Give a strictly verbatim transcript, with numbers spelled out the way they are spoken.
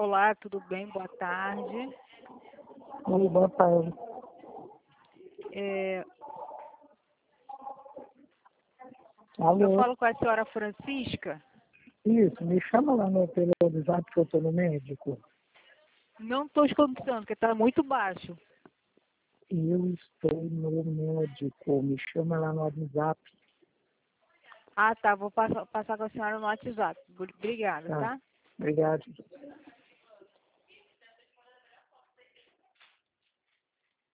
Olá, tudo bem? Boa tarde. Oi, boa tarde. É, eu Alô? falo com a senhora Francisca. Isso, me chama lá no pelo WhatsApp que eu tô no médico. Não estou escutando, porque está muito baixo. Eu estou no médico, me chama lá no WhatsApp. Ah, tá. Vou passar, passar com a senhora no WhatsApp. Obrigada, Tá, tá? obrigado.